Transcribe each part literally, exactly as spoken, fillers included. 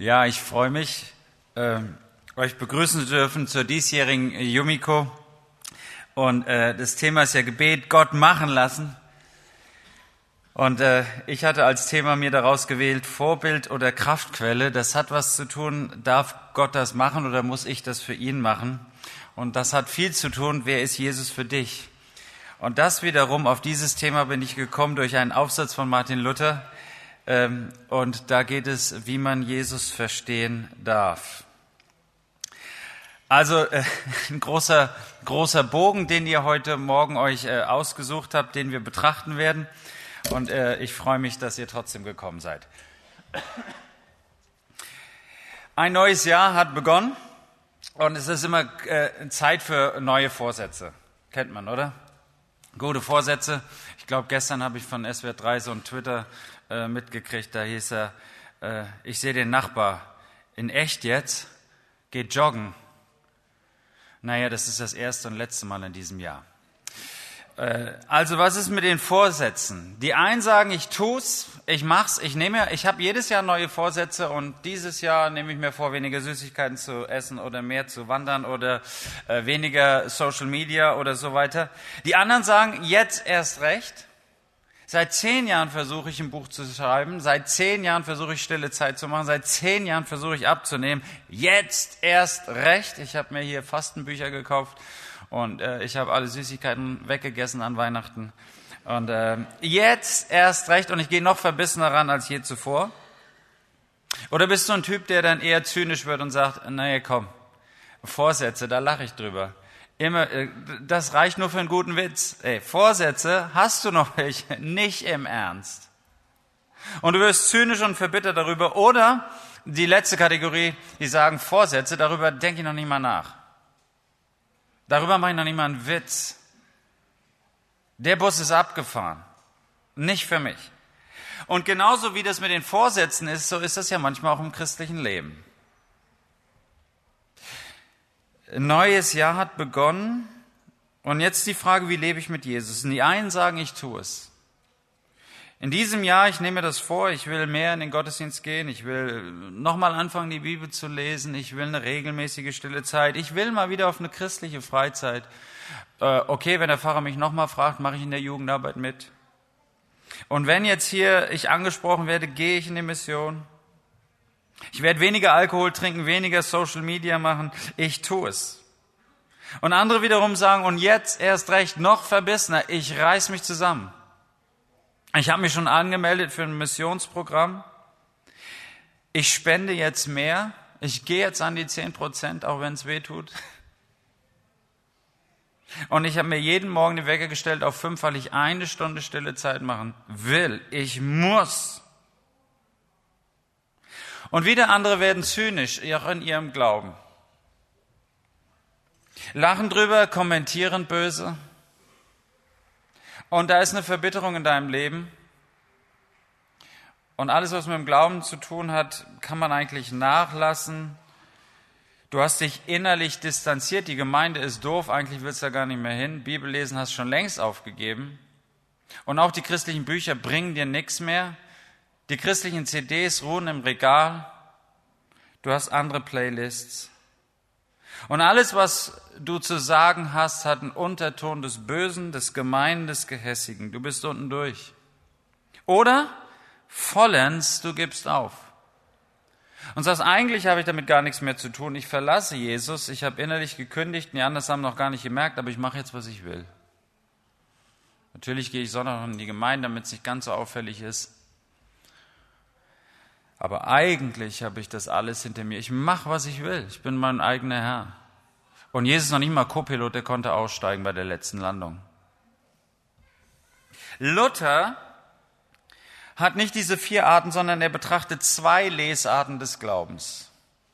Ja, ich freue mich, äh, euch begrüßen zu dürfen zur diesjährigen Yumiko. Und äh, das Thema ist ja Gebet, Gott machen lassen. Und äh, ich hatte als Thema mir daraus gewählt, Vorbild oder Kraftquelle. Das hat was zu tun, darf Gott das machen oder muss ich das für ihn machen? Und das hat viel zu tun, wer ist Jesus für dich? Und das wiederum, auf dieses Thema bin ich gekommen durch einen Aufsatz von Martin Luther. Ähm, und da geht es, wie man Jesus verstehen darf. Also äh, ein großer, großer Bogen, den ihr heute Morgen euch äh, ausgesucht habt, den wir betrachten werden. Und äh, ich freue mich, dass ihr trotzdem gekommen seid. Ein neues Jahr hat begonnen und es ist immer äh, Zeit für neue Vorsätze. Kennt man, oder? Gute Vorsätze. Ich glaube, gestern habe ich von S W R drei so einen Twitter äh, mitgekriegt, da hieß er, äh, ich sehe den Nachbar in echt jetzt, geht joggen. Naja, das ist das erste und letzte Mal in diesem Jahr. Äh, also was ist mit den Vorsätzen? Die einen sagen, ich tu's, ich mach's, ich nehme, ich habe jedes Jahr neue Vorsätze und dieses Jahr nehme ich mir vor, weniger Süßigkeiten zu essen oder mehr zu wandern oder äh, weniger Social Media oder so weiter. Die anderen sagen, jetzt erst recht. Seit zehn Jahren versuche ich ein Buch zu schreiben, seit zehn Jahren versuche ich stille Zeit zu machen, seit zehn Jahren versuche ich abzunehmen. Jetzt erst recht. Ich habe mir hier Fastenbücher gekauft und äh, ich habe alle Süßigkeiten weggegessen an Weihnachten. Und äh, jetzt erst recht und ich gehe noch verbissener ran als je zuvor. Oder bist du ein Typ, der dann eher zynisch wird und sagt, naja komm, Vorsätze, da lache ich drüber. Immer, das reicht nur für einen guten Witz. Ey, Vorsätze hast du noch welche, nicht im Ernst. Und du wirst zynisch und verbittert darüber. Oder die letzte Kategorie, die sagen Vorsätze, darüber denke ich noch nicht mal nach. Darüber mache ich noch nicht mal einen Witz. Der Bus ist abgefahren. Nicht für mich. Und genauso wie das mit den Vorsätzen ist, so ist das ja manchmal auch im christlichen Leben. Ein neues Jahr hat begonnen und jetzt die Frage, wie lebe ich mit Jesus? Und die einen sagen, ich tue es. In diesem Jahr, ich nehme mir das vor, ich will mehr in den Gottesdienst gehen, ich will nochmal anfangen, die Bibel zu lesen, ich will eine regelmäßige stille Zeit, ich will mal wieder auf eine christliche Freizeit. Äh, okay, wenn der Pfarrer mich nochmal fragt, mache ich in der Jugendarbeit mit. Und wenn jetzt hier ich angesprochen werde, gehe ich in die Mission. Ich werde weniger Alkohol trinken, weniger Social Media machen. Ich tue es. Und andere wiederum sagen, und jetzt erst recht noch verbissener, ich reiß mich zusammen. Ich habe mich schon angemeldet für ein Missionsprogramm. Ich spende jetzt mehr. Ich gehe jetzt an die zehn Prozent, auch wenn es weh tut. Und ich habe mir jeden Morgen den Wecker gestellt auf fünf, weil ich eine Stunde stille Zeit machen will. Ich muss. Und wieder andere werden zynisch, auch in ihrem Glauben. Lachen drüber, kommentieren böse. Und da ist eine Verbitterung in deinem Leben. Und alles, was mit dem Glauben zu tun hat, kann man eigentlich nachlassen. Du hast dich innerlich distanziert. Die Gemeinde ist doof, eigentlich willst du da gar nicht mehr hin. Bibellesen hast du schon längst aufgegeben. Und auch die christlichen Bücher bringen dir nichts mehr. Die christlichen C Ds ruhen im Regal. Du hast andere Playlists. Und alles, was du zu sagen hast, hat einen Unterton des Bösen, des Gemeinen, des Gehässigen. Du bist unten durch. Oder vollends, du gibst auf. Und sagst, eigentlich habe ich damit gar nichts mehr zu tun. Ich verlasse Jesus. Ich habe innerlich gekündigt. Die anderen haben noch gar nicht gemerkt, aber ich mache jetzt, was ich will. Natürlich gehe ich Sonntag in die Gemeinde, damit es nicht ganz so auffällig ist. Aber eigentlich habe ich das alles hinter mir. Ich mache, was ich will. Ich bin mein eigener Herr. Und Jesus ist noch nicht mal Co-Pilot, der konnte aussteigen bei der letzten Landung. Luther hat nicht diese vier Arten, sondern er betrachtet zwei Lesarten des Glaubens.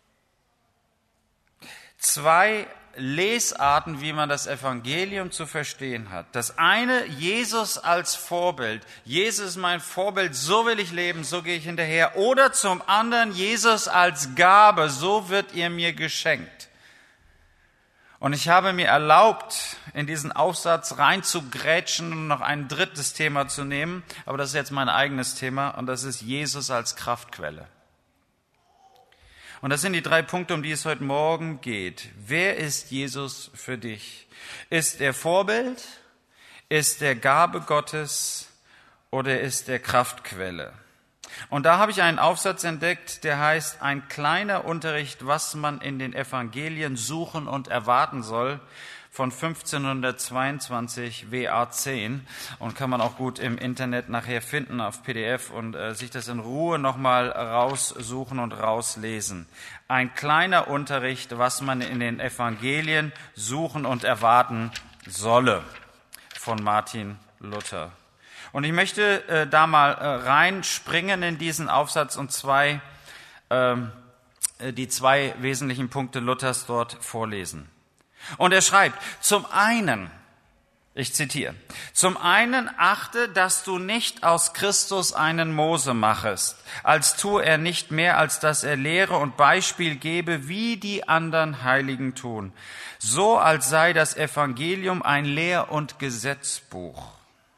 Zwei Lesarten, wie man das Evangelium zu verstehen hat. Das eine, Jesus als Vorbild. Jesus ist mein Vorbild, so will ich leben, so gehe ich hinterher. Oder zum anderen, Jesus als Gabe, so wird ihr mir geschenkt. Und ich habe mir erlaubt, in diesen Aufsatz reinzugrätschen und noch ein drittes Thema zu nehmen. Aber das ist jetzt mein eigenes Thema und das ist Jesus als Kraftquelle. Und das sind die drei Punkte, um die es heute Morgen geht. Wer ist Jesus für dich? Ist er Vorbild? Ist er Gabe Gottes? Oder ist er Kraftquelle? Und da habe ich einen Aufsatz entdeckt, der heißt Ein kleiner Unterricht, was man in den Evangelien suchen und erwarten soll, von fünfzehnhundertzweiundzwanzig W A zehn, und kann man auch gut im Internet nachher finden auf P D F und äh, sich das in Ruhe nochmal raussuchen und rauslesen. Ein kleiner Unterricht, was man in den Evangelien suchen und erwarten solle, von Martin Luther. Und ich möchte äh, da mal äh, reinspringen in diesen Aufsatz und zwei, äh, die zwei wesentlichen Punkte Luthers dort vorlesen. Und er schreibt, zum einen, ich zitiere, zum einen achte, dass du nicht aus Christus einen Mose machest, als tue er nicht mehr, als dass er Lehre und Beispiel gebe, wie die anderen Heiligen tun, so als sei das Evangelium ein Lehr- und Gesetzbuch.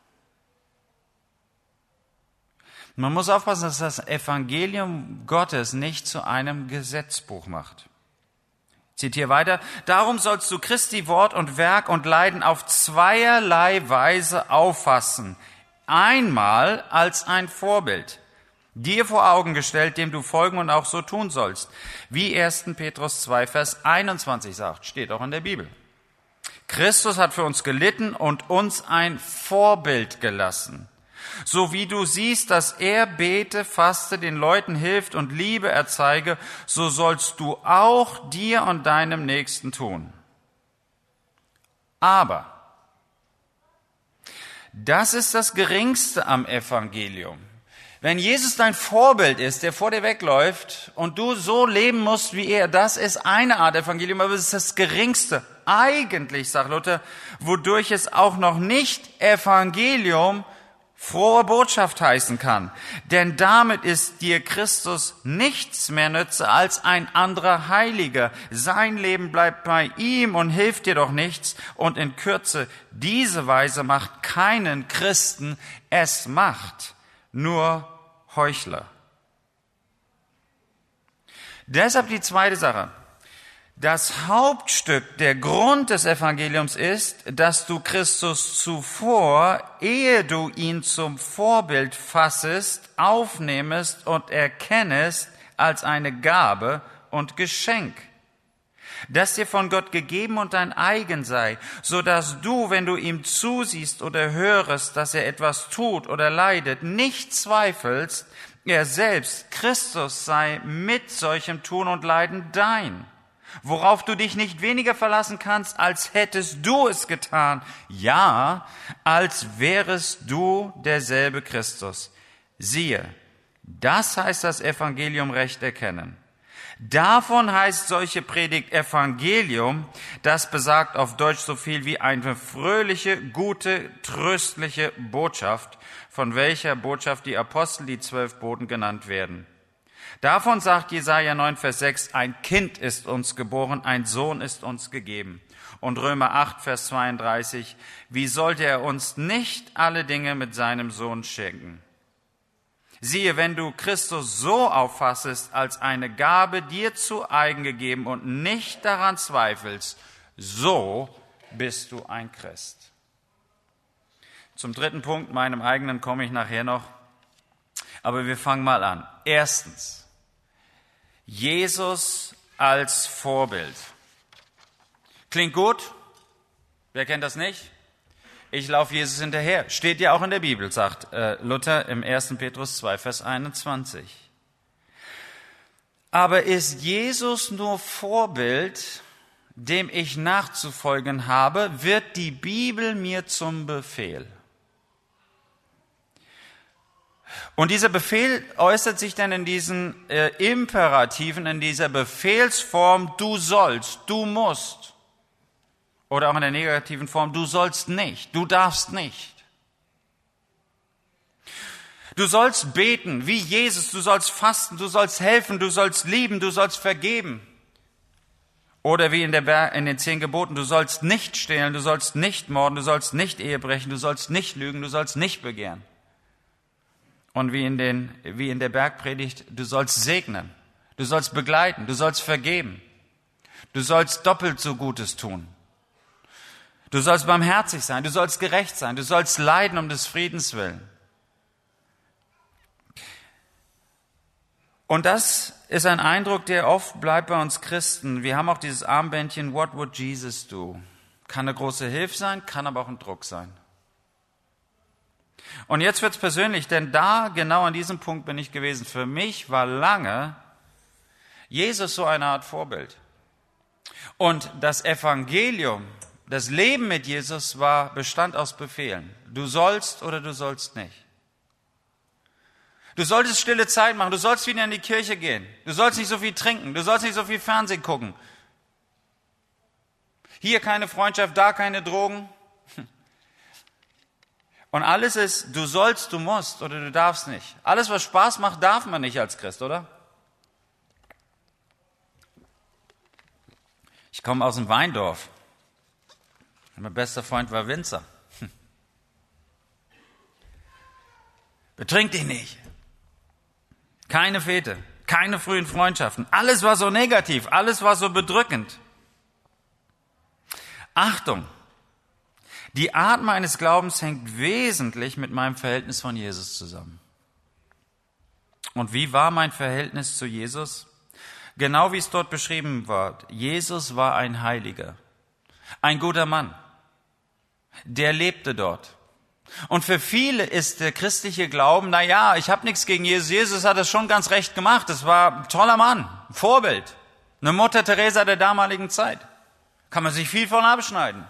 Man muss aufpassen, dass das Evangelium Gottes nicht zu einem Gesetzbuch macht. Ich zitiere weiter. Darum sollst du Christi Wort und Werk und Leiden auf zweierlei Weise auffassen. Einmal als ein Vorbild, dir vor Augen gestellt, dem du folgen und auch so tun sollst. Wie erster Petrus zwei, Vers einundzwanzig sagt, steht auch in der Bibel. Christus hat für uns gelitten und uns ein Vorbild gelassen. So wie du siehst, dass er bete, faste, den Leuten hilft und Liebe erzeige, so sollst du auch dir und deinem Nächsten tun. Aber das ist das Geringste am Evangelium. Wenn Jesus dein Vorbild ist, der vor dir wegläuft und du so leben musst wie er, das ist eine Art Evangelium, aber es ist das Geringste. Eigentlich, sagt Luther, wodurch es auch noch nicht Evangelium frohe Botschaft heißen kann. Denn damit ist dir Christus nichts mehr nütze als ein anderer Heiliger. Sein Leben bleibt bei ihm und hilft dir doch nichts. Und in Kürze, diese Weise macht keinen Christen, es macht nur Heuchler. Deshalb die zweite Sache. Das Hauptstück, der Grund des Evangeliums ist, dass du Christus zuvor, ehe du ihn zum Vorbild fassest, aufnehmest und erkennest als eine Gabe und Geschenk, das dir von Gott gegeben und dein eigen sei, so dass du, wenn du ihm zusiehst oder hörest, dass er etwas tut oder leidet, nicht zweifelst, er selbst, Christus, sei mit solchem Tun und Leiden dein. Worauf du dich nicht weniger verlassen kannst, als hättest du es getan. Ja, als wärest du derselbe Christus. Siehe, das heißt das Evangelium recht erkennen. Davon heißt solche Predigt Evangelium, das besagt auf Deutsch so viel wie eine fröhliche, gute, tröstliche Botschaft, von welcher Botschaft die Apostel, die zwölf Boten genannt werden. Davon sagt Jesaja neun, Vers sechs, ein Kind ist uns geboren, ein Sohn ist uns gegeben. Und Römer acht, Vers zweiunddreißig, wie sollte er uns nicht alle Dinge mit seinem Sohn schenken? Siehe, wenn du Christus so auffassest, als eine Gabe dir zu eigen gegeben und nicht daran zweifelst, so bist du ein Christ. Zum dritten Punkt, meinem eigenen, komme ich nachher noch. Aber wir fangen mal an. Erstens, Jesus als Vorbild. Klingt gut? Wer kennt das nicht? Ich laufe Jesus hinterher. Steht ja auch in der Bibel, sagt äh, Luther im erster Petrus zwei, Vers einundzwanzig. Aber ist Jesus nur Vorbild, dem ich nachzufolgen habe, wird die Bibel mir zum Befehl. Und dieser Befehl äußert sich dann in diesen äh, Imperativen, in dieser Befehlsform, du sollst, du musst. Oder auch in der negativen Form, du sollst nicht, du darfst nicht. Du sollst beten wie Jesus, du sollst fasten, du sollst helfen, du sollst lieben, du sollst vergeben. Oder wie in, der Ber- in den zehn Geboten, du sollst nicht stehlen, du sollst nicht morden, du sollst nicht Ehe brechen, du sollst nicht lügen, du sollst nicht begehren. Und wie in, den, wie in der Bergpredigt, du sollst segnen, Du sollst begleiten, du sollst vergeben. Du sollst doppelt so Gutes tun. Du sollst barmherzig sein, du sollst gerecht sein, du sollst leiden um des Friedens willen. Und das ist ein Eindruck, der oft bleibt bei uns Christen. Wir haben auch dieses Armbändchen, What would Jesus do? Kann eine große Hilfe sein, kann aber auch ein Druck sein. Und jetzt wird's persönlich, denn da, genau an diesem Punkt bin ich gewesen. Für mich war lange Jesus so eine Art Vorbild. Und das Evangelium, das Leben mit Jesus war, bestand aus Befehlen. Du sollst oder du sollst nicht. Du solltest stille Zeit machen, du sollst wieder in die Kirche gehen. Du sollst nicht so viel trinken, du sollst nicht so viel Fernsehen gucken. Hier keine Freundschaft, da keine Drogen. Und alles ist, du sollst, du musst oder du darfst nicht. Alles, was Spaß macht, darf man nicht als Christ, oder? Ich komme aus dem Weindorf. Mein bester Freund war Winzer. Betrink dich nicht. Keine Fete, keine frühen Freundschaften. Alles war so negativ, alles war so bedrückend. Achtung, die Art meines Glaubens hängt wesentlich mit meinem Verhältnis von Jesus zusammen. Und wie war mein Verhältnis zu Jesus? Genau wie es dort beschrieben wird. Jesus war ein Heiliger, ein guter Mann. Der lebte dort. Und für viele ist der christliche Glauben, na ja, ich habe nichts gegen Jesus. Jesus hat das schon ganz recht gemacht. Das war ein toller Mann, ein Vorbild. Eine Mutter Teresa der damaligen Zeit. Kann man sich viel von abschneiden.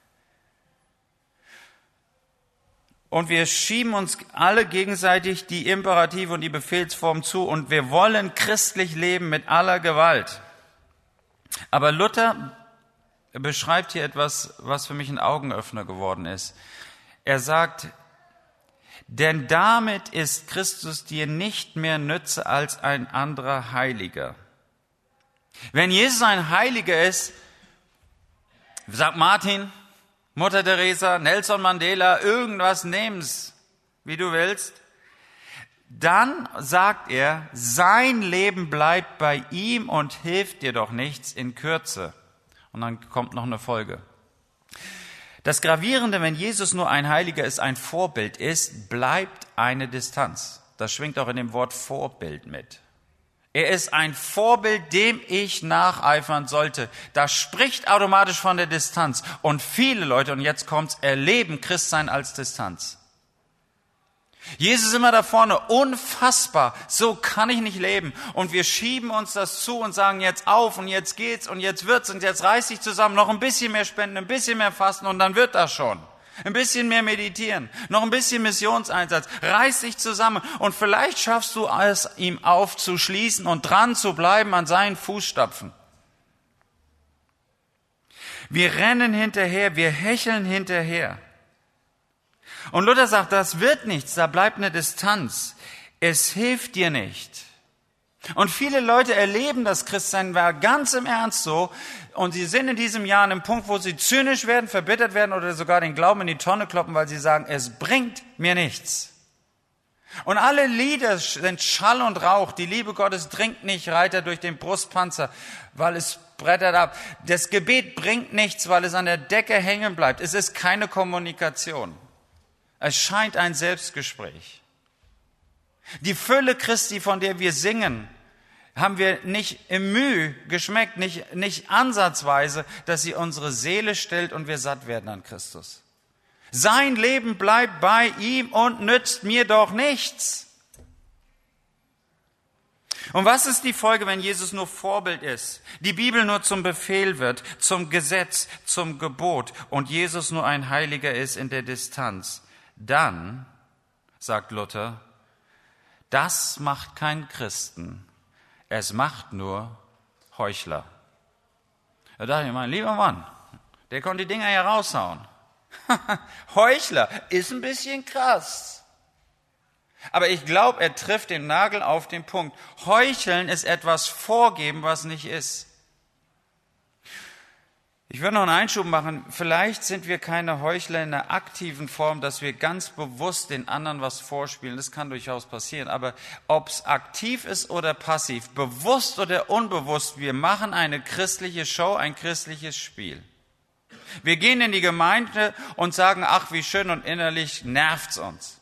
Und wir schieben uns alle gegenseitig die Imperative und die Befehlsform zu und wir wollen christlich leben mit aller Gewalt. Aber Luther beschreibt hier etwas, was für mich ein Augenöffner geworden ist. Er sagt, denn damit ist Christus dir nicht mehr nütze als ein anderer Heiliger. Wenn Jesus ein Heiliger ist, sagt Martin, Mutter Teresa, Nelson Mandela, irgendwas, nehm's, wie du willst, dann sagt er, sein Leben bleibt bei ihm und hilft dir doch nichts in Kürze. Und dann kommt noch eine Folge. Das Gravierende, wenn Jesus nur ein Heiliger ist, ein Vorbild ist, bleibt eine Distanz. Das schwingt auch in dem Wort Vorbild mit. Er ist ein Vorbild, dem ich nacheifern sollte. Das spricht automatisch von der Distanz. Und viele Leute, und jetzt kommt's, erleben Christsein als Distanz. Jesus ist immer da vorne, unfassbar, so kann ich nicht leben. Und wir schieben uns das zu und sagen jetzt auf und jetzt geht's und jetzt wird's und jetzt reiß dich zusammen, noch ein bisschen mehr spenden, ein bisschen mehr fasten und dann wird das schon. Ein bisschen mehr meditieren, noch ein bisschen Missionseinsatz, reiß dich zusammen und vielleicht schaffst du es, ihm aufzuschließen und dran zu bleiben an seinen Fußstapfen. Wir rennen hinterher, wir hecheln hinterher. Und Luther sagt, das wird nichts, da bleibt eine Distanz. Es hilft dir nicht. Und viele Leute erleben das Christsein ganz im Ernst so. Und sie sind in diesem Jahr an einem Punkt, wo sie zynisch werden, verbittert werden oder sogar den Glauben in die Tonne kloppen, weil sie sagen, es bringt mir nichts. Und alle Lieder sind Schall und Rauch. Die Liebe Gottes dringt nicht Reiter durch den Brustpanzer, weil es brettert ab. Das Gebet bringt nichts, weil es an der Decke hängen bleibt. Es ist keine Kommunikation. Es scheint ein Selbstgespräch. Die Fülle Christi, von der wir singen, haben wir nicht im Mühe geschmeckt, nicht, nicht ansatzweise, dass sie unsere Seele stillt und wir satt werden an Christus. Sein Leben bleibt bei ihm und nützt mir doch nichts. Und was ist die Folge, wenn Jesus nur Vorbild ist, die Bibel nur zum Befehl wird, zum Gesetz, zum Gebot und Jesus nur ein Heiliger ist in der Distanz? Dann, sagt Luther, das macht keinen Christen, es macht nur Heuchler. Da dachte ich, mein lieber Mann, der konnte die Dinger ja raushauen. Heuchler ist ein bisschen krass. Aber ich glaube, er trifft den Nagel auf den Punkt. Heucheln ist etwas vorgeben, was nicht ist. Ich würde noch einen Einschub machen. Vielleicht sind wir keine Heuchler in der aktiven Form, dass wir ganz bewusst den anderen was vorspielen. Das kann durchaus passieren. Aber ob es aktiv ist oder passiv, bewusst oder unbewusst, wir machen eine christliche Show, ein christliches Spiel. Wir gehen in die Gemeinde und sagen, ach, wie schön, und innerlich nervt's uns.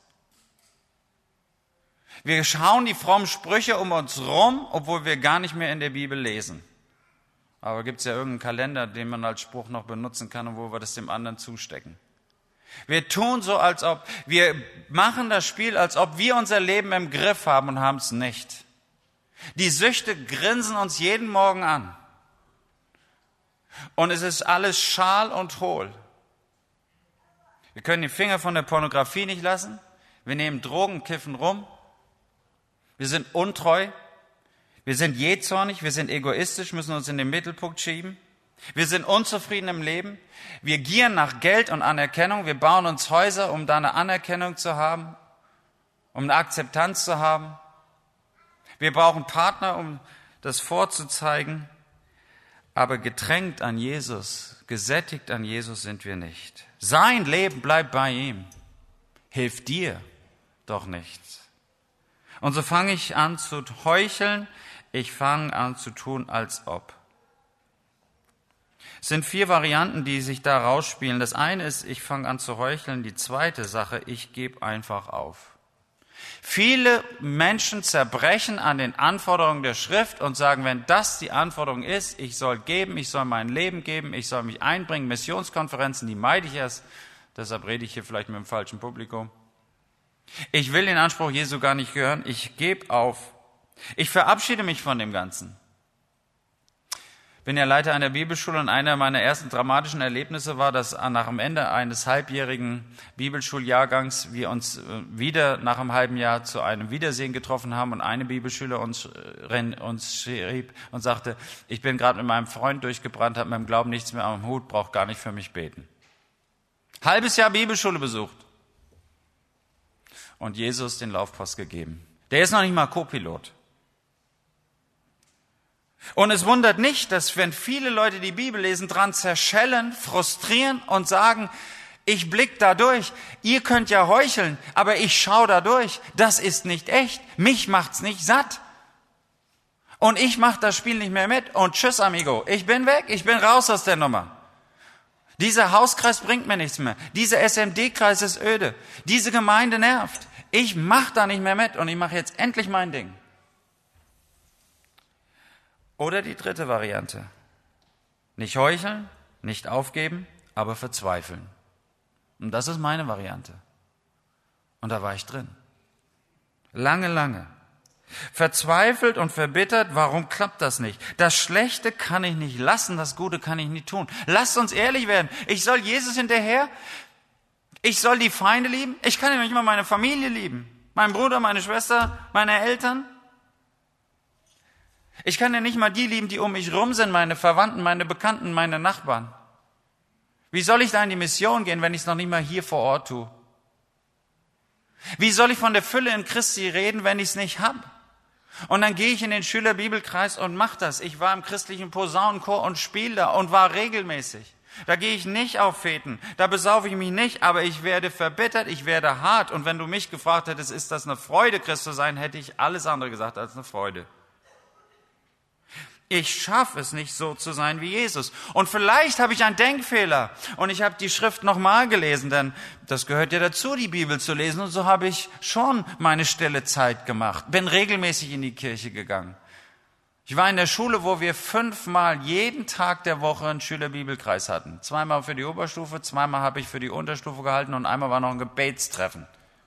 Wir schauen die frommen Sprüche um uns rum, obwohl wir gar nicht mehr in der Bibel lesen. Aber gibt es ja irgendeinen Kalender, den man als Spruch noch benutzen kann und wo wir das dem anderen zustecken. Wir tun so, als ob, wir machen das Spiel, als ob wir unser Leben im Griff haben und haben es nicht. Die Süchte grinsen uns jeden Morgen an. Und es ist alles schal und hohl. Wir können die Finger von der Pornografie nicht lassen. Wir nehmen Drogen, kiffen rum. Wir sind untreu. Wir sind jähzornig, wir sind egoistisch, müssen uns in den Mittelpunkt schieben. Wir sind unzufrieden im Leben. Wir gieren nach Geld und Anerkennung. Wir bauen uns Häuser, um da eine Anerkennung zu haben, um eine Akzeptanz zu haben. Wir brauchen Partner, um das vorzuzeigen. Aber getränkt an Jesus, gesättigt an Jesus sind wir nicht. Sein Leben bleibt bei ihm. Hilft dir doch nichts. Und so fange ich an zu heucheln. Ich fange an zu tun, als ob. Es sind vier Varianten, die sich da rausspielen. Das eine ist, ich fange an zu heucheln. Die zweite Sache, ich gebe einfach auf. Viele Menschen zerbrechen an den Anforderungen der Schrift und sagen, wenn das die Anforderung ist, ich soll geben, ich soll mein Leben geben, ich soll mich einbringen. Missionskonferenzen, die meide ich erst. Deshalb rede ich hier vielleicht mit dem falschen Publikum. Ich will den Anspruch Jesu gar nicht hören. Ich gebe auf. Ich verabschiede mich von dem Ganzen. Ich bin ja Leiter einer Bibelschule und einer meiner ersten dramatischen Erlebnisse war, dass nach dem Ende eines halbjährigen Bibelschuljahrgangs wir uns wieder nach einem halben Jahr zu einem Wiedersehen getroffen haben und eine Bibelschüler uns, uns schrieb und sagte, ich bin gerade mit meinem Freund durchgebrannt, habe mit dem Glauben nichts mehr am Hut, braucht gar nicht für mich beten. Halbes Jahr Bibelschule besucht und Jesus den Laufpass gegeben. Der ist noch nicht mal Co-Pilot. Und es wundert nicht, dass wenn viele Leute die Bibel lesen, dran zerschellen, frustrieren und sagen, ich blick da durch, ihr könnt ja heucheln, aber ich schau da durch, das ist nicht echt, mich macht's nicht satt. Und ich mach das Spiel nicht mehr mit und tschüss, amigo, ich bin weg, ich bin raus aus der Nummer. Dieser Hauskreis bringt mir nichts mehr, dieser S M D-Kreis ist öde, diese Gemeinde nervt, ich mach da nicht mehr mit und ich mache jetzt endlich mein Ding. Oder die dritte Variante. Nicht heucheln, nicht aufgeben, aber verzweifeln. Und das ist meine Variante. Und da war ich drin. Lange, lange. Verzweifelt und verbittert, warum klappt das nicht? Das Schlechte kann ich nicht lassen, das Gute kann ich nicht tun. Lasst uns ehrlich werden. Ich soll Jesus hinterher, ich soll die Feinde lieben, ich kann ja nicht mal meine Familie lieben. Meinen Bruder, meine Schwester, meine Eltern. Ich kann ja nicht mal die lieben, die um mich rum sind, meine Verwandten, meine Bekannten, meine Nachbarn. Wie soll ich da in die Mission gehen, wenn ich es noch nicht mal hier vor Ort tue? Wie soll ich von der Fülle in Christi reden, wenn ich es nicht habe? Und dann gehe ich in den Schülerbibelkreis und mache das. Ich war im christlichen Posaunenchor und spiele da und war regelmäßig. Da gehe ich nicht auf Feten, da besaufe ich mich nicht, aber ich werde verbittert, ich werde hart. Und wenn du mich gefragt hättest, ist das eine Freude, Christ zu sein, hätte ich alles andere gesagt als eine Freude. Ich schaffe es nicht, so zu sein wie Jesus. Und vielleicht habe ich einen Denkfehler. Und ich habe die Schrift nochmal gelesen, denn das gehört ja dazu, die Bibel zu lesen. Und so habe ich schon meine stille Zeit gemacht. Bin regelmäßig in die Kirche gegangen. Ich war in der Schule, wo wir fünfmal jeden Tag der Woche einen Schülerbibelkreis hatten. Zweimal für die Oberstufe, zweimal habe ich für die Unterstufe gehalten und einmal war noch ein Gebetstreffen.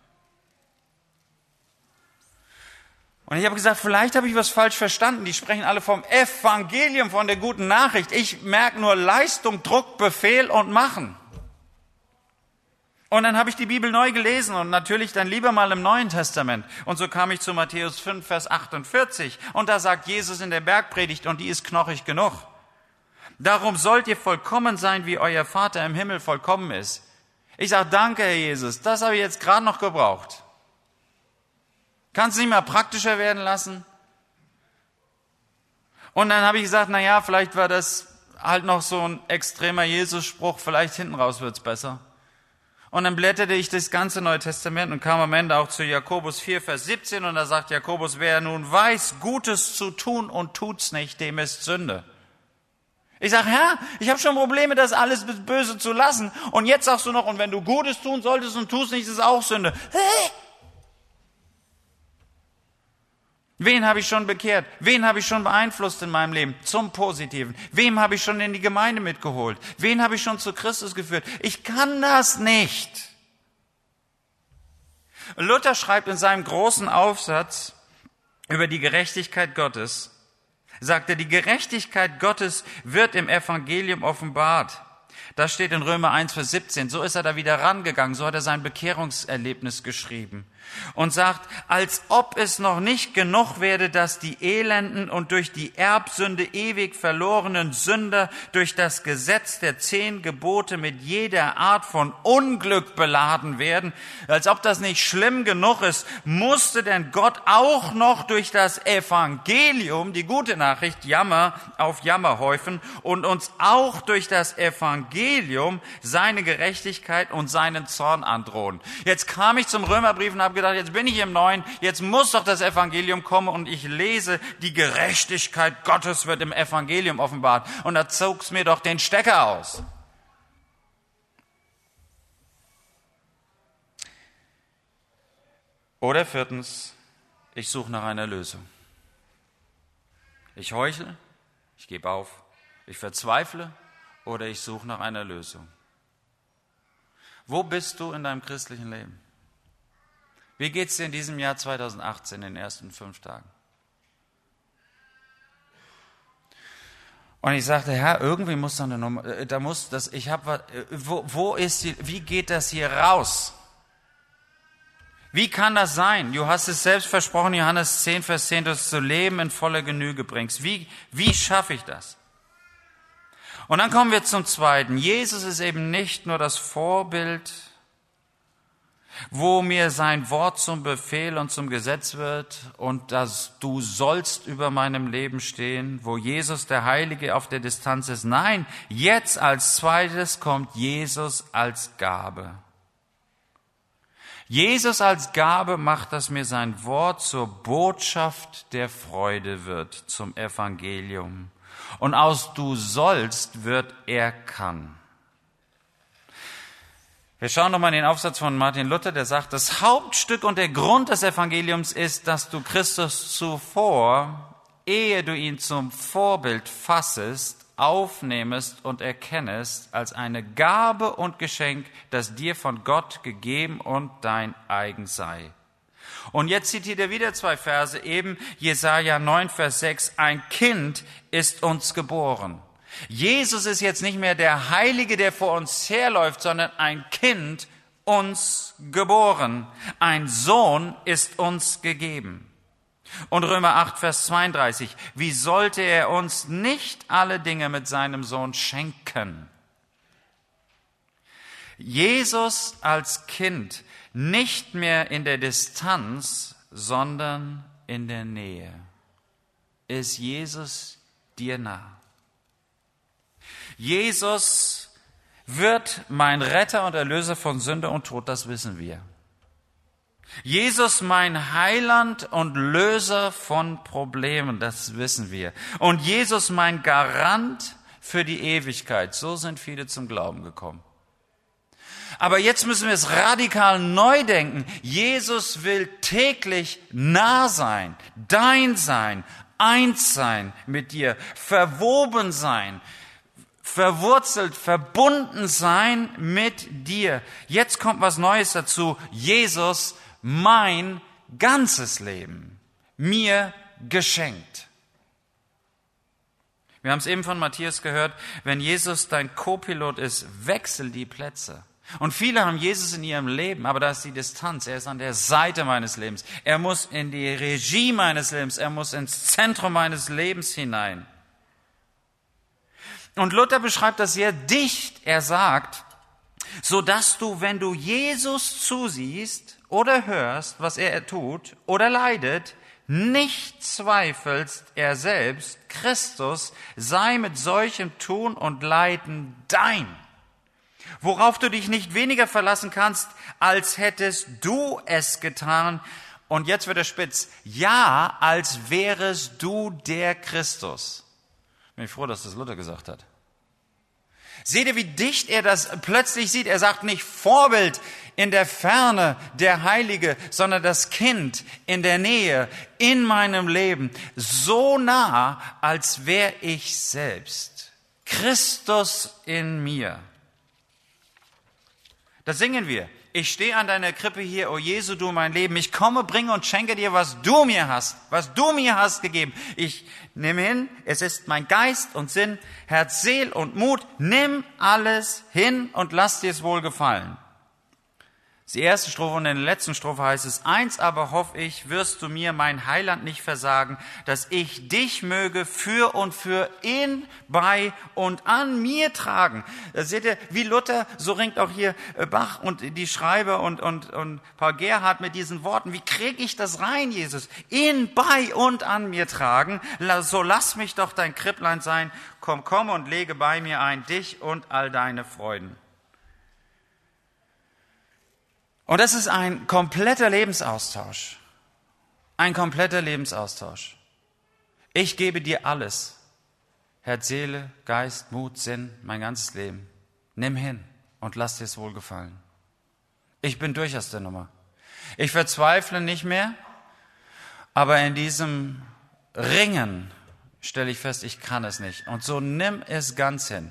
Und ich habe gesagt, vielleicht habe ich was falsch verstanden. Die sprechen alle vom Evangelium, von der guten Nachricht. Ich merke nur Leistung, Druck, Befehl und Machen. Und dann habe ich die Bibel neu gelesen und natürlich dann lieber mal im Neuen Testament. Und so kam ich zu Matthäus fünf, Vers achtundvierzig. Und da sagt Jesus in der Bergpredigt, und die ist knochig genug: Darum sollt ihr vollkommen sein, wie euer Vater im Himmel vollkommen ist. Ich sage, danke, Herr Jesus, das habe ich jetzt gerade noch gebraucht. Kannst du nicht mal praktischer werden lassen? Und dann habe ich gesagt, na ja, vielleicht war das halt noch so ein extremer Jesus-Spruch, vielleicht hinten raus wird's besser. Und dann blätterte ich das ganze Neue Testament und kam am Ende auch zu Jakobus vier, Vers siebzehn, und da sagt Jakobus, wer nun weiß, Gutes zu tun und tut's nicht, dem ist Sünde. Ich sage, Herr, ich habe schon Probleme, das alles Böse zu lassen. Und jetzt sagst du noch, und wenn du Gutes tun solltest und tust nicht, ist es auch Sünde. Hä? Wen habe ich schon bekehrt? Wen habe ich schon beeinflusst in meinem Leben? Zum Positiven. Wem habe ich schon in die Gemeinde mitgeholt? Wen habe ich schon zu Christus geführt? Ich kann das nicht. Luther schreibt in seinem großen Aufsatz über die Gerechtigkeit Gottes, sagt er, die Gerechtigkeit Gottes wird im Evangelium offenbart. Das steht in Römer eins, Vers siebzehn. So ist er da wieder rangegangen. So hat er sein Bekehrungserlebnis geschrieben. Und sagt, als ob es noch nicht genug werde, dass die elenden und durch die Erbsünde ewig verlorenen Sünder durch das Gesetz der zehn Gebote mit jeder Art von Unglück beladen werden. Als ob das nicht schlimm genug ist, musste denn Gott auch noch durch das Evangelium, die gute Nachricht, Jammer auf Jammer häufen und uns auch durch das Evangelium seine Gerechtigkeit und seinen Zorn androhen. Jetzt kam ich zum Römerbrief und habe gedacht, jetzt bin ich im Neuen, jetzt muss doch das Evangelium kommen, und ich lese, die Gerechtigkeit Gottes wird im Evangelium offenbart. Und da zog's mir doch den Stecker aus. Oder viertens, ich suche nach einer Lösung. Ich heuchle, ich gebe auf, ich verzweifle oder ich suche nach einer Lösung. Wo bist du in deinem christlichen Leben? Wie geht's dir in diesem Jahr zweitausendachtzehn, in den ersten fünf Tagen? Und ich sagte, Herr, irgendwie muss da eine Nummer, da muss das, ich habe, wo, wo ist die, wie geht das hier raus? Wie kann das sein? Du hast es selbst versprochen, Johannes zehn, Vers zehn, dass du Leben in voller Genüge bringst. Wie, wie schaffe ich das? Und dann kommen wir zum Zweiten. Jesus ist eben nicht nur das Vorbild, wo mir sein Wort zum Befehl und zum Gesetz wird und dass du sollst über meinem Leben stehen, wo Jesus der Heilige auf der Distanz ist. Nein, jetzt als Zweites kommt Jesus als Gabe. Jesus als Gabe macht, dass mir sein Wort zur Botschaft der Freude wird, zum Evangelium. Und aus du sollst wird er kann. Wir schauen nochmal in den Aufsatz von Martin Luther, der sagt, das Hauptstück und der Grund des Evangeliums ist, dass du Christus zuvor, ehe du ihn zum Vorbild fassest, aufnehmest und erkennest als eine Gabe und Geschenk, das dir von Gott gegeben und dein eigen sei. Und jetzt zitiert er wieder zwei Verse, eben Jesaja neun, Vers sechs, ein Kind ist uns geboren. Jesus ist jetzt nicht mehr der Heilige, der vor uns herläuft, sondern ein Kind uns geboren. Ein Sohn ist uns gegeben. Und Römer acht, Vers zweiunddreißig, wie sollte er uns nicht alle Dinge mit seinem Sohn schenken? Jesus als Kind, nicht mehr in der Distanz, sondern in der Nähe. Ist Jesus dir nah? Jesus wird mein Retter und Erlöser von Sünde und Tod, das wissen wir. Jesus mein Heiland und Löser von Problemen, das wissen wir. Und Jesus mein Garant für die Ewigkeit, so sind viele zum Glauben gekommen. Aber jetzt müssen wir es radikal neu denken. Jesus will täglich nah sein, dein sein, eins sein mit dir, verwoben sein, verwurzelt, verbunden sein mit dir. Jetzt kommt was Neues dazu. Jesus, mein ganzes Leben, mir geschenkt. Wir haben es eben von Matthias gehört, wenn Jesus dein Co-Pilot ist, wechsel die Plätze. Und viele haben Jesus in ihrem Leben, aber da ist die Distanz. Er ist an der Seite meines Lebens. Er muss in die Regie meines Lebens. Er muss ins Zentrum meines Lebens hinein. Und Luther beschreibt das sehr dicht. Er sagt, so dass du, wenn du Jesus zusiehst oder hörst, was er tut oder leidet, nicht zweifelst, er selbst, Christus, sei mit solchem Tun und Leiden dein. Worauf du dich nicht weniger verlassen kannst, als hättest du es getan. Und jetzt wird er spitz. Ja, als wärest du der Christus. Bin ich froh, dass das Luther gesagt hat. Seht ihr, wie dicht er das plötzlich sieht? Er sagt nicht Vorbild in der Ferne, der Heilige, sondern das Kind in der Nähe, in meinem Leben. So nah, als wäre ich selbst. Christus in mir. Das singen wir. Ich stehe an deiner Krippe hier, o Jesu, du mein Leben. Ich komme, bringe und schenke dir, was du mir hast, was du mir hast gegeben. Ich nehme hin, es ist mein Geist und Sinn, Herz, Seel und Mut. Nimm alles hin und lass dir es wohl gefallen. Die erste Strophe und in der letzten Strophe heißt es, eins aber hoffe ich, wirst du mir, mein Heiland, nicht versagen, dass ich dich möge für und für in, bei und an mir tragen. Da seht ihr, wie Luther, so ringt auch hier Bach und die Schreiber und, und, und Paul Gerhardt mit diesen Worten. Wie kriege ich das rein, Jesus? In, bei und an mir tragen. So lass mich doch dein Kripplein sein. Komm, komm und lege bei mir ein, dich und all deine Freuden. Und das ist ein kompletter Lebensaustausch. Ein kompletter Lebensaustausch. Ich gebe dir alles. Herz, Seele, Geist, Mut, Sinn, mein ganzes Leben. Nimm hin und lass dir es wohlgefallen. Ich bin durch aus der Nummer. Ich verzweifle nicht mehr, aber in diesem Ringen stelle ich fest, ich kann es nicht. Und so nimm es ganz hin.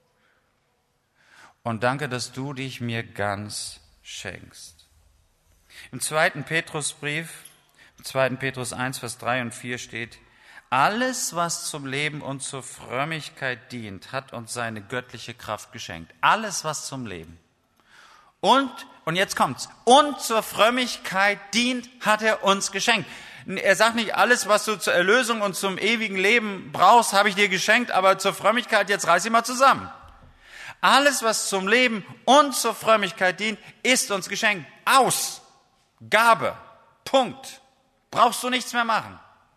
Und danke, dass du dich mir ganz schenkst. Im zweiten Petrusbrief, im zweiten Petrus eins, Vers drei und vier steht, alles, was zum Leben und zur Frömmigkeit dient, hat uns seine göttliche Kraft geschenkt. Alles, was zum Leben. Und, und jetzt kommt's, und zur Frömmigkeit dient, hat er uns geschenkt. Er sagt nicht, alles, was du zur Erlösung und zum ewigen Leben brauchst, habe ich dir geschenkt, aber zur Frömmigkeit, jetzt reiß dich mal zusammen. Alles, was zum Leben und zur Frömmigkeit dient, ist uns geschenkt. Aus. Gabe. Punkt. Brauchst du nichts mehr machen.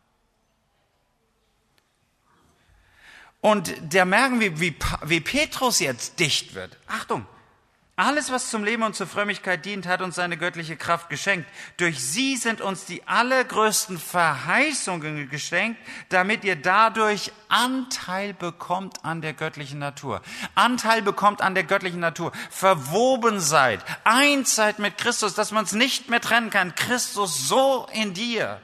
Und da merken wir, wie, wie Petrus jetzt dicht wird. Achtung. Alles, was zum Leben und zur Frömmigkeit dient, hat uns seine göttliche Kraft geschenkt. Durch sie sind uns die allergrößten Verheißungen geschenkt, damit ihr dadurch Anteil bekommt an der göttlichen Natur. Anteil bekommt an der göttlichen Natur. Verwoben seid, eins seid mit Christus, dass man es nicht mehr trennen kann. Christus so in dir.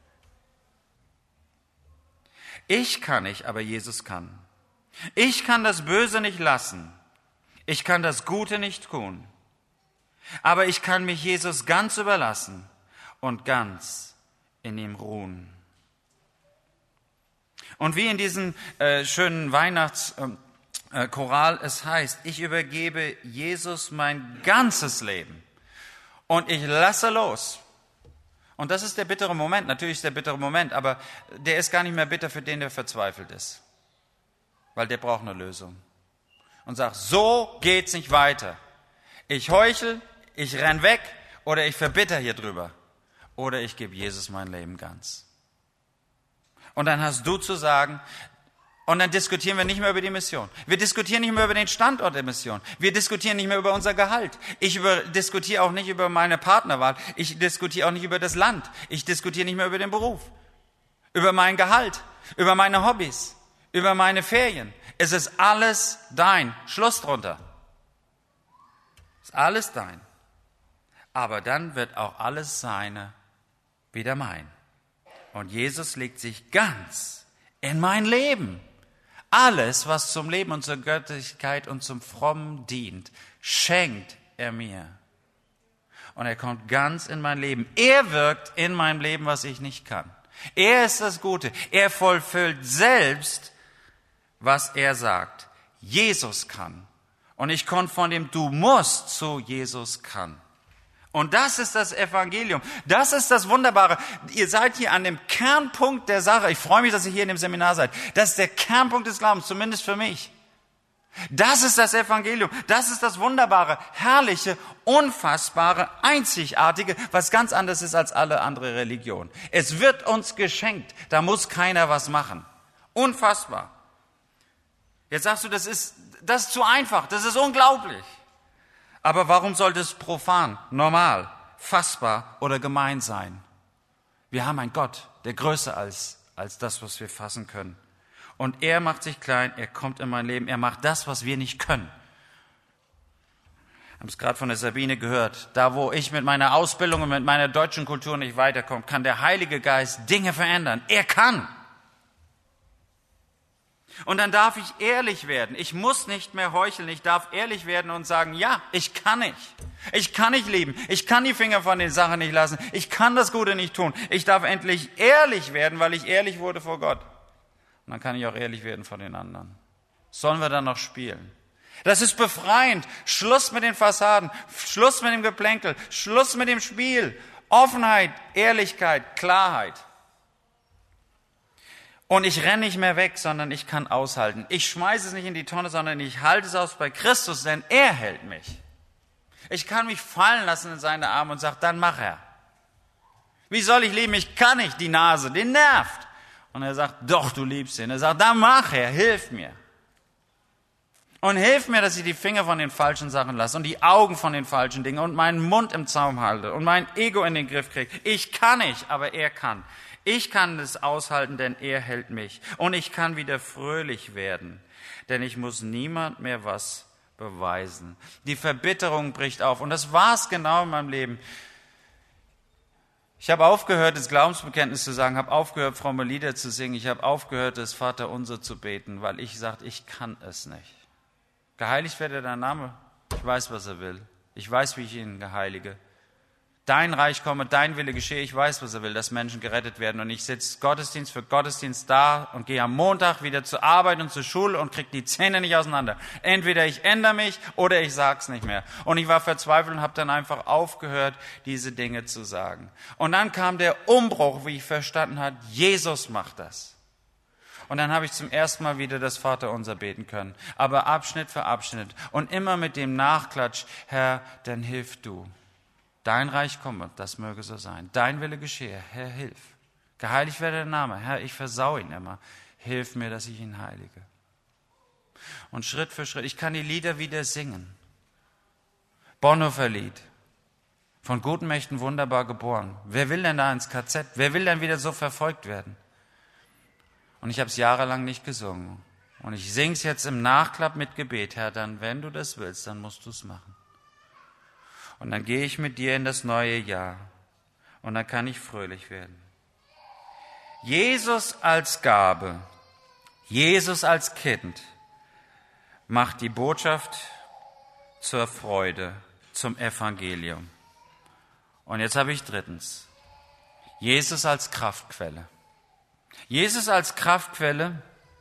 Ich kann nicht, aber Jesus kann. Ich kann das Böse nicht lassen. Ich kann das Gute nicht tun, aber ich kann mich Jesus ganz überlassen und ganz in ihm ruhen. Und wie in diesem äh, schönen Weihnachtschoral äh, es heißt, ich übergebe Jesus mein ganzes Leben und ich lasse los. Und das ist der bittere Moment, natürlich ist der bittere Moment, aber der ist gar nicht mehr bitter für den, der verzweifelt ist, weil der braucht eine Lösung. Und sag, so geht's nicht weiter. Ich heuchel, ich renn weg oder ich verbitter hier drüber. Oder ich gebe Jesus mein Leben ganz. Und dann hast du zu sagen, und dann diskutieren wir nicht mehr über die Mission. Wir diskutieren nicht mehr über den Standort der Mission. Wir diskutieren nicht mehr über unser Gehalt. Ich über, diskutiere auch nicht über meine Partnerwahl. Ich diskutiere auch nicht über das Land. Ich diskutiere nicht mehr über den Beruf. Über mein Gehalt. Über meine Hobbys. Über meine Ferien. Es ist alles dein. Schluss drunter. Es ist alles dein. Aber dann wird auch alles seine wieder mein. Und Jesus legt sich ganz in mein Leben. Alles, was zum Leben und zur Göttlichkeit und zum Frommen dient, schenkt er mir. Und er kommt ganz in mein Leben. Er wirkt in meinem Leben, was ich nicht kann. Er ist das Gute. Er vollfüllt selbst, was er sagt. Jesus kann. Und ich komme von dem Du musst zu Jesus kann. Und das ist das Evangelium. Das ist das Wunderbare. Ihr seid hier an dem Kernpunkt der Sache. Ich freue mich, dass ihr hier in dem Seminar seid. Das ist der Kernpunkt des Glaubens, zumindest für mich. Das ist das Evangelium. Das ist das Wunderbare, Herrliche, Unfassbare, Einzigartige, was ganz anders ist als alle andere Religionen. Es wird uns geschenkt. Da muss keiner was machen. Unfassbar. Jetzt sagst du, das ist, das ist zu einfach. Das ist unglaublich. Aber warum sollte es profan, normal, fassbar oder gemein sein? Wir haben einen Gott, der größer ist als das, was wir fassen können. Und er macht sich klein, er kommt in mein Leben, er macht das, was wir nicht können. Wir haben es gerade von der Sabine gehört. Da, wo ich mit meiner Ausbildung und mit meiner deutschen Kultur nicht weiterkomme, kann der Heilige Geist Dinge verändern. Er kann. Und dann darf ich ehrlich werden. Ich muss nicht mehr heucheln. Ich darf ehrlich werden und sagen, ja, ich kann nicht. Ich kann nicht lieben. Ich kann die Finger von den Sachen nicht lassen. Ich kann das Gute nicht tun. Ich darf endlich ehrlich werden, weil ich ehrlich wurde vor Gott. Und dann kann ich auch ehrlich werden vor den anderen. Sollen wir dann noch spielen? Das ist befreiend. Schluss mit den Fassaden. Schluss mit dem Geplänkel. Schluss mit dem Spiel. Offenheit, Ehrlichkeit, Klarheit. Und ich renne nicht mehr weg, sondern ich kann aushalten. Ich schmeiße es nicht in die Tonne, sondern ich halte es aus bei Christus, denn er hält mich. Ich kann mich fallen lassen in seine Arme und sage, dann mach er. Wie soll ich leben? Ich kann nicht, die Nase, den nervt. Und er sagt, doch, du liebst ihn. Er sagt, dann mach er, hilf mir. Und hilf mir, dass ich die Finger von den falschen Sachen lasse und die Augen von den falschen Dingen und meinen Mund im Zaum halte und mein Ego in den Griff kriege. Ich kann nicht, aber er kann. Ich kann es aushalten, denn er hält mich. Und ich kann wieder fröhlich werden, denn ich muss niemand mehr was beweisen. Die Verbitterung bricht auf. Und das war es genau in meinem Leben. Ich habe aufgehört, das Glaubensbekenntnis zu sagen, habe aufgehört, fromme Lieder zu singen. Ich habe aufgehört, das Vaterunser zu beten, weil ich sagte, ich kann es nicht. Geheiligt werde dein Name. Ich weiß, was er will. Ich weiß, wie ich ihn geheilige. Dein Reich komme, dein Wille geschehe. Ich weiß, was er will, dass Menschen gerettet werden. Und ich sitze Gottesdienst für Gottesdienst da und gehe am Montag wieder zur Arbeit und zur Schule und kriege die Zähne nicht auseinander. Entweder ich ändere mich oder ich sag's nicht mehr. Und ich war verzweifelt und habe dann einfach aufgehört, diese Dinge zu sagen. Und dann kam der Umbruch, wie ich verstanden habe, Jesus macht das. Und dann habe ich zum ersten Mal wieder das Vaterunser beten können. Aber Abschnitt für Abschnitt. Und immer mit dem Nachklatsch, Herr, dann hilf du. Dein Reich komme, das möge so sein. Dein Wille geschehe, Herr, hilf. Geheiligt werde der Name, Herr, ich versau ihn immer. Hilf mir, dass ich ihn heilige. Und Schritt für Schritt, ich kann die Lieder wieder singen. Bonhoeffer Lied, von guten Mächten wunderbar geboren. Wer will denn da ins K Z? Wer will denn wieder so verfolgt werden? Und ich habe es jahrelang nicht gesungen. Und ich singe es jetzt im Nachklapp mit Gebet. Herr, dann, wenn du das willst, dann musst du es machen. Und dann gehe ich mit dir in das neue Jahr. Und dann kann ich fröhlich werden. Jesus als Gabe, Jesus als Kind macht die Botschaft zur Freude, zum Evangelium. Und jetzt habe ich drittens, Jesus als Kraftquelle. Jesus als Kraftquelle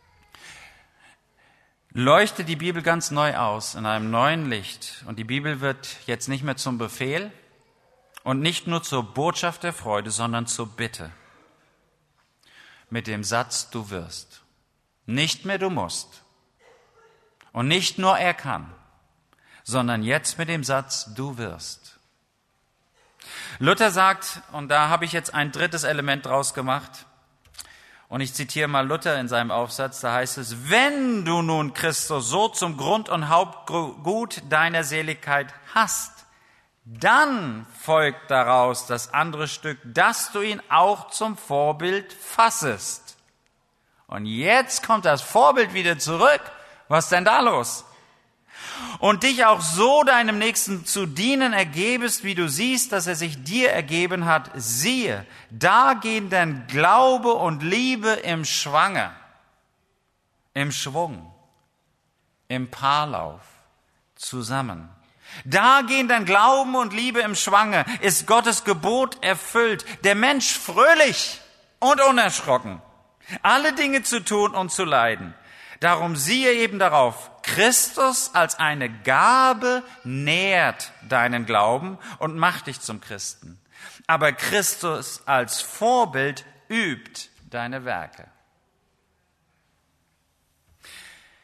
leuchtet die Bibel ganz neu aus, in einem neuen Licht. Und die Bibel wird jetzt nicht mehr zum Befehl und nicht nur zur Botschaft der Freude, sondern zur Bitte. Mit dem Satz, du wirst. Nicht mehr du musst. Und nicht nur er kann, sondern jetzt mit dem Satz, du wirst. Luther sagt, und da habe ich jetzt ein drittes Element draus gemacht, und ich zitiere mal Luther in seinem Aufsatz, da heißt es, wenn du nun Christus so zum Grund und Hauptgut deiner Seligkeit hast, dann folgt daraus das andere Stück, dass du ihn auch zum Vorbild fassest. Und jetzt kommt das Vorbild wieder zurück. Was ist denn da los? Und dich auch so deinem Nächsten zu dienen ergebest, wie du siehst, dass er sich dir ergeben hat. Siehe, da gehen dann Glaube und Liebe im Schwange, im Schwung, im Paarlauf zusammen. Da gehen dann Glauben und Liebe im Schwange, ist Gottes Gebot erfüllt, der Mensch fröhlich und unerschrocken, alle Dinge zu tun und zu leiden. Darum siehe eben darauf, Christus als eine Gabe nährt deinen Glauben und macht dich zum Christen. Aber Christus als Vorbild übt deine Werke.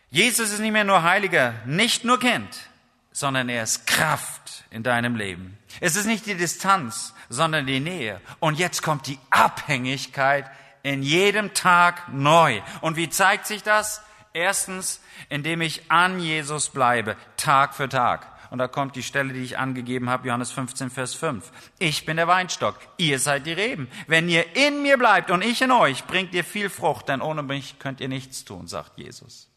Jesus ist nicht mehr nur Heiliger, nicht nur Kind, sondern er ist Kraft in deinem Leben. Es ist nicht die Distanz, sondern die Nähe. Und jetzt kommt die Abhängigkeit in jedem Tag neu. Und wie zeigt sich das? Erstens, indem ich an Jesus bleibe, Tag für Tag. Und da kommt die Stelle, die ich angegeben habe, Johannes fünfzehn, Vers fünf. Ich bin der Weinstock, ihr seid die Reben. Wenn ihr in mir bleibt und ich in euch, bringt ihr viel Frucht, denn ohne mich könnt ihr nichts tun, sagt Jesus.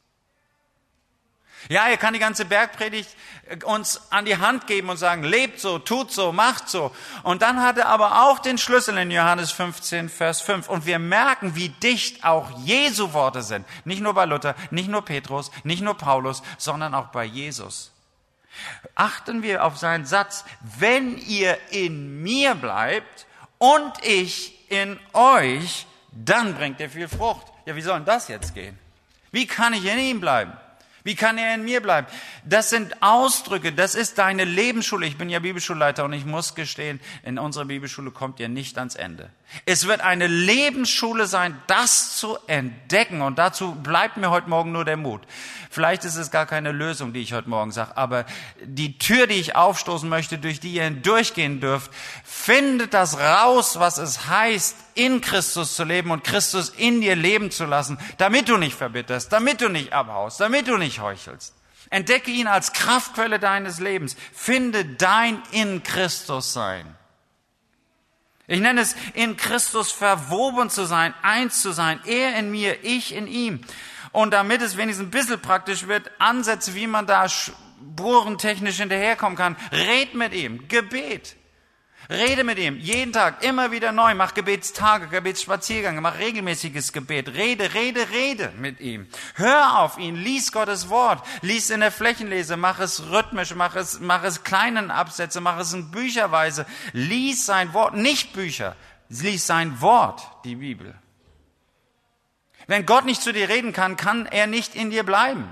Ja, er kann die ganze Bergpredigt uns an die Hand geben und sagen, lebt so, tut so, macht so. Und dann hat er aber auch den Schlüssel in Johannes fünfzehn, Vers fünf. Und wir merken, wie dicht auch Jesu Worte sind. Nicht nur bei Luther, nicht nur Petrus, nicht nur Paulus, sondern auch bei Jesus. Achten wir auf seinen Satz, wenn ihr in mir bleibt und ich in euch, dann bringt ihr viel Frucht. Ja, wie soll denn das jetzt gehen? Wie kann ich in ihm bleiben? Wie kann er in mir bleiben? Das sind Ausdrücke, das ist deine Lebensschule. Ich bin ja Bibelschulleiter und ich muss gestehen, in unserer Bibelschule kommt ihr nicht ans Ende. Es wird eine Lebensschule sein, das zu entdecken. Und dazu bleibt mir heute Morgen nur der Mut. Vielleicht ist es gar keine Lösung, die ich heute Morgen sage, aber die Tür, die ich aufstoßen möchte, durch die ihr hindurchgehen dürft, findet das raus, was es heißt, in Christus zu leben und Christus in dir leben zu lassen, damit du nicht verbitterst, damit du nicht abhaust, damit du nicht heuchelst. Entdecke ihn als Kraftquelle deines Lebens. Finde dein in Christus sein. Ich nenne es, in Christus verwoben zu sein, eins zu sein, er in mir, ich in ihm. Und damit es wenigstens ein bisschen praktisch wird, Ansätze, wie man da spuren-technisch hinterherkommen kann, red mit ihm, Gebet. Rede mit ihm, jeden Tag, immer wieder neu, mach Gebetstage, Gebetsspaziergänge, mach regelmäßiges Gebet, rede, rede, rede mit ihm. Hör auf ihn, lies Gottes Wort, lies in der Flächenlese, mach es rhythmisch, mach es, mach es kleinen Absätze, mach es in Bücherweise, lies sein Wort, nicht Bücher, lies sein Wort, die Bibel. Wenn Gott nicht zu dir reden kann, kann er nicht in dir bleiben.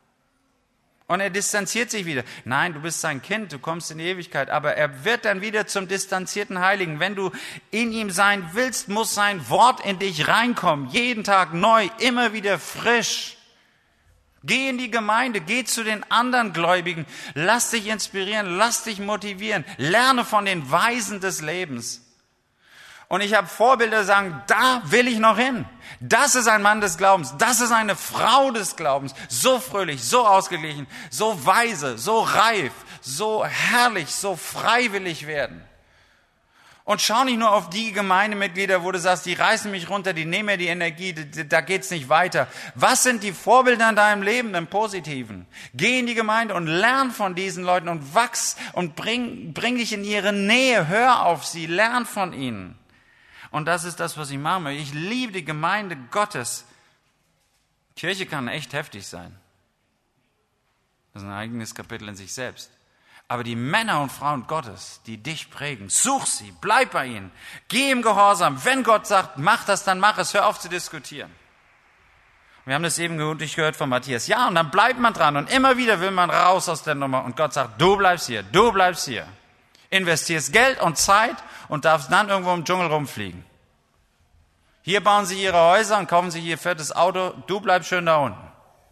Und er distanziert sich wieder. Nein, du bist sein Kind, du kommst in die Ewigkeit, aber er wird dann wieder zum distanzierten Heiligen. Wenn du in ihm sein willst, muss sein Wort in dich reinkommen. Jeden Tag neu, immer wieder frisch. Geh in die Gemeinde, geh zu den anderen Gläubigen. Lass dich inspirieren, lass dich motivieren. Lerne von den Weisen des Lebens. Und ich habe Vorbilder, die sagen, da will ich noch hin. Das ist ein Mann des Glaubens, das ist eine Frau des Glaubens. So fröhlich, so ausgeglichen, so weise, so reif, so herrlich, so freiwillig werden. Und schau nicht nur auf die Gemeindemitglieder, wo du sagst, die reißen mich runter, die nehmen mir die Energie, da geht's nicht weiter. Was sind die Vorbilder in deinem Leben im Positiven? Geh in die Gemeinde und lern von diesen Leuten und wachs und bring, bring dich in ihre Nähe, hör auf sie, lern von ihnen. Und das ist das, was ich machen möchte. Ich liebe die Gemeinde Gottes. Kirche kann echt heftig sein. Das ist ein eigenes Kapitel in sich selbst. Aber die Männer und Frauen Gottes, die dich prägen, such sie, bleib bei ihnen. Geh im Gehorsam. Wenn Gott sagt, mach das, dann mach es. Hör auf zu diskutieren. Wir haben das eben gehört von Matthias. Ja, und dann bleibt man dran. Und immer wieder will man raus aus der Nummer. Und Gott sagt, du bleibst hier, du bleibst hier. Investierst Geld und Zeit und darfst dann irgendwo im Dschungel rumfliegen. Hier bauen sie ihre Häuser und kaufen sich ihr viertes Auto. Du bleibst schön da unten.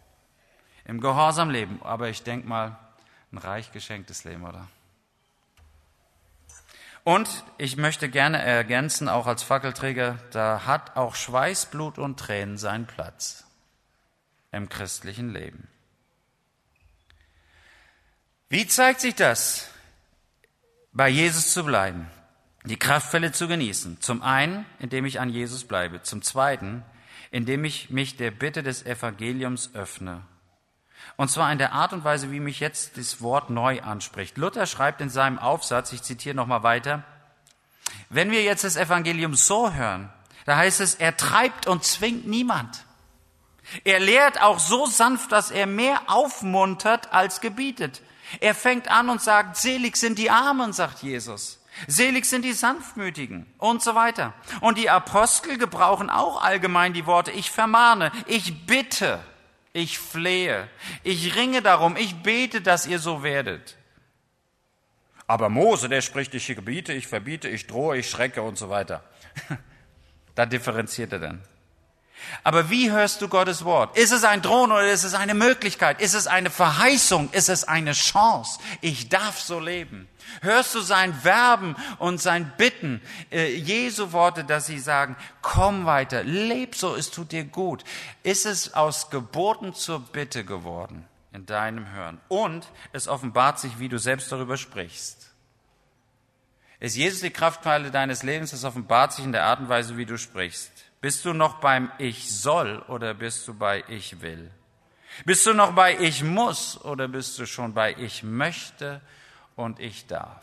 Im Gehorsam leben. Aber ich denke mal, ein reich geschenktes Leben, oder? Und ich möchte gerne ergänzen, auch als Fackelträger, da hat auch Schweiß, Blut und Tränen seinen Platz im christlichen Leben. Wie zeigt sich das? Bei Jesus zu bleiben, die Kraftquelle zu genießen. Zum einen, indem ich an Jesus bleibe. Zum zweiten, indem ich mich der Bitte des Evangeliums öffne. Und zwar in der Art und Weise, wie mich jetzt das Wort neu anspricht. Luther schreibt in seinem Aufsatz, ich zitiere nochmal weiter, wenn wir jetzt das Evangelium so hören, da heißt es, er treibt und zwingt niemand. Er lehrt auch so sanft, dass er mehr aufmuntert als gebietet. Er fängt an und sagt, selig sind die Armen, sagt Jesus. Selig sind die Sanftmütigen und so weiter. Und die Apostel gebrauchen auch allgemein die Worte, ich vermahne, ich bitte, ich flehe, ich ringe darum, ich bete, dass ihr so werdet. Aber Mose, der spricht, ich gebiete, ich verbiete, ich drohe, ich schrecke und so weiter. Da differenziert er dann. Aber wie hörst du Gottes Wort? Ist es ein Drohen oder ist es eine Möglichkeit? Ist es eine Verheißung? Ist es eine Chance? Ich darf so leben. Hörst du sein Werben und sein Bitten, äh, Jesu Worte, dass sie sagen, komm weiter, leb so, es tut dir gut. Ist es aus Geboten zur Bitte geworden in deinem Hören? Und es offenbart sich, wie du selbst darüber sprichst. Ist Jesus die Kraftquelle deines Lebens? Es offenbart sich in der Art und Weise, wie du sprichst. Bist du noch beim Ich soll oder bist du bei Ich will? Bist du noch bei Ich muss oder bist du schon bei Ich möchte und Ich darf?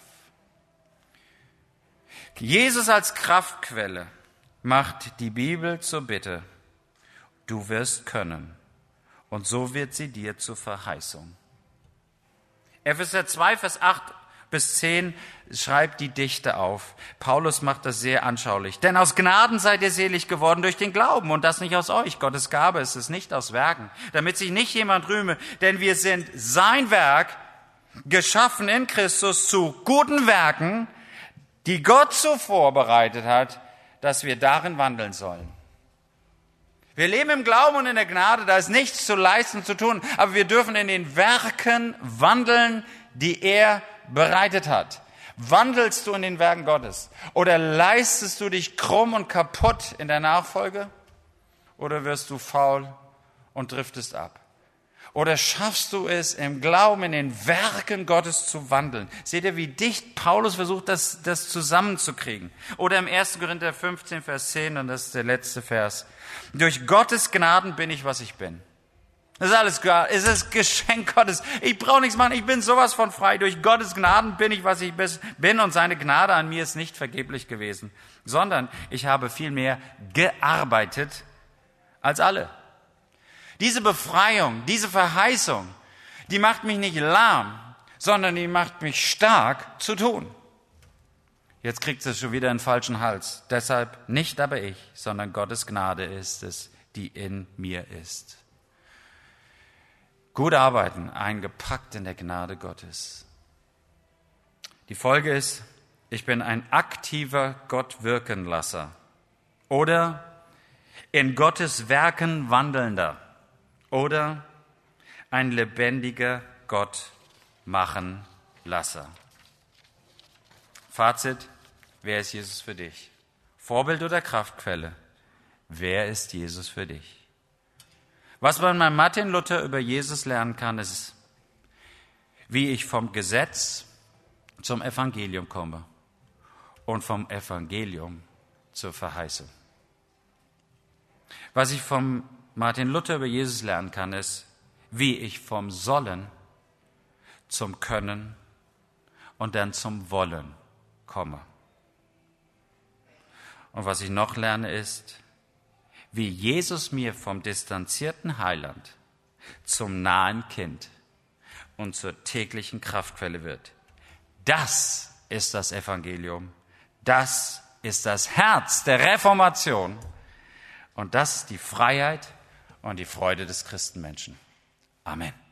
Jesus als Kraftquelle macht die Bibel zur Bitte. Du wirst können. Und so wird sie dir zur Verheißung. Epheser zwei, Vers acht bis zehn schreibt die Dichte auf. Paulus macht das sehr anschaulich. Denn aus Gnaden seid ihr selig geworden durch den Glauben und das nicht aus euch. Gottes Gabe ist es nicht aus Werken, damit sich nicht jemand rühme. Denn wir sind sein Werk, geschaffen in Christus zu guten Werken, die Gott zuvor bereitet hat, dass wir darin wandeln sollen. Wir leben im Glauben und in der Gnade, da ist nichts zu leisten, zu tun, aber wir dürfen in den Werken wandeln, die er bereitet hat. Wandelst du in den Werken Gottes? Oder leistest du dich krumm und kaputt in der Nachfolge? Oder wirst du faul und driftest ab? Oder schaffst du es, im Glauben in den Werken Gottes zu wandeln? Seht ihr, wie dicht Paulus versucht, das, das zusammenzukriegen? Oder im ersten Korinther fünfzehn, Vers zehn, und das ist der letzte Vers. Durch Gottes Gnaden bin ich, was ich bin. Das ist alles klar. Es ist Geschenk Gottes. Ich brauche nichts machen. Ich bin sowas von frei. Durch Gottes Gnaden bin ich, was ich bin. Und seine Gnade an mir ist nicht vergeblich gewesen, sondern ich habe viel mehr gearbeitet als alle. Diese Befreiung, diese Verheißung, die macht mich nicht lahm, sondern die macht mich stark zu tun. Jetzt kriegt es schon wieder einen falschen Hals. Deshalb nicht aber ich, sondern Gottes Gnade ist es, die in mir ist. Gut arbeiten, eingepackt in der Gnade Gottes. Die Folge ist, ich bin ein aktiver Gott-Wirkenlasser oder in Gottes Werken wandelnder oder ein lebendiger Gott-Machen-Lasser. Fazit, wer ist Jesus für dich? Vorbild oder Kraftquelle? Wer ist Jesus für dich? Was man bei Martin Luther über Jesus lernen kann, ist, wie ich vom Gesetz zum Evangelium komme und vom Evangelium zur Verheißung. Was ich vom Martin Luther über Jesus lernen kann, ist, wie ich vom Sollen zum Können und dann zum Wollen komme. Und was ich noch lerne, ist, wie Jesus mir vom distanzierten Heiland zum nahen Kind und zur täglichen Kraftquelle wird. Das ist das Evangelium. Das ist das Herz der Reformation. Und das ist die Freiheit und die Freude des Christenmenschen. Amen.